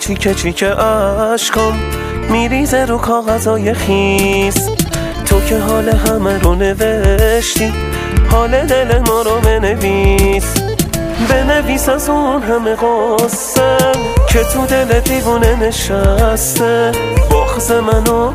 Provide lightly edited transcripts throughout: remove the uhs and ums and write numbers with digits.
تیکه تیکه عشقام میریزه رو کاغذای خیس. تو که حال همه رو نوشتی، حال دل ما رو بنویس از اون همه قصه که تو دل دیوونه نشسته. بغض منو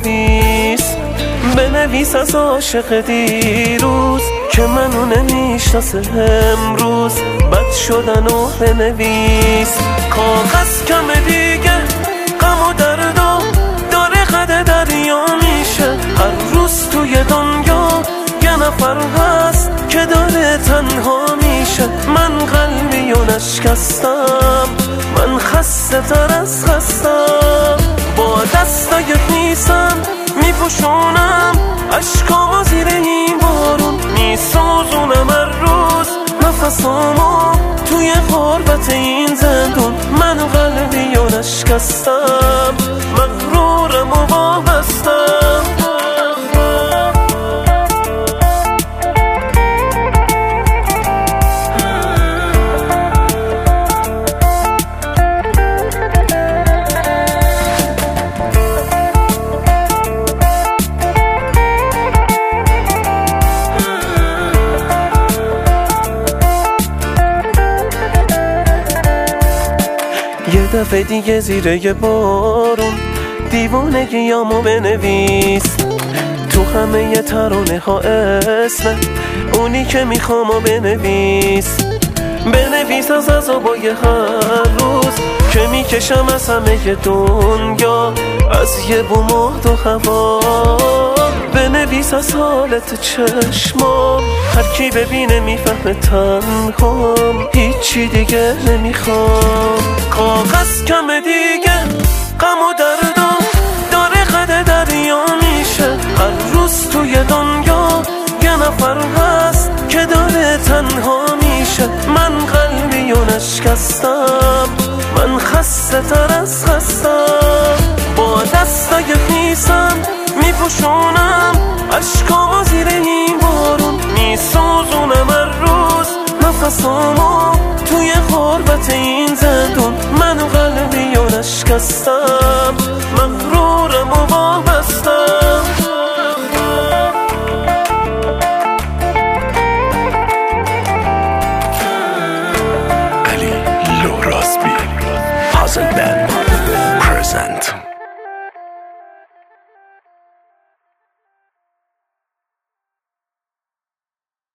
بنویس از عاشق دیروز که منو نمیشناسه امروز. بد شدنو بنویس. کاغذ کم دیگه غم و دردو داره قد دریا میشه. هر روز توی دنیا یه نفر هست که داره تنها میشه. من قلبی و نشکستم، من خسته تر از خستم. با دستای خیسم میپوشونم عشقامو زیر این بارون. میسوزونم هر روز نفسامو توی غربت این زندون. من قلبی و نشکستم، مغرورم و وابستم. یه دفعه دیگه زیر یه بارون دیوونگیامو بنویس. تو همه یه ترانه ها اسم اونی که میخوامو بنویس از عذابای هر روز که میکشم از همه دنیا، از یه بوم و دو هوا. بنویس از حالت چشمام، هر کی ببینه میفهمه تنهام، هیچی دیگه نمیخوام. کاغذ کم دیگه غم و دردو داره قد دریا میشه. هر روز توی دنیا یه نفر هست که داره تنها میشه. من قلبی و نشکستم، من خسته تر از خستم. با دستای خیسم میپوشونم عشقامو زیر این بارون. میسوزونم هر روز نفسامو توی غربت این زندون. من قلبی و نشکستم.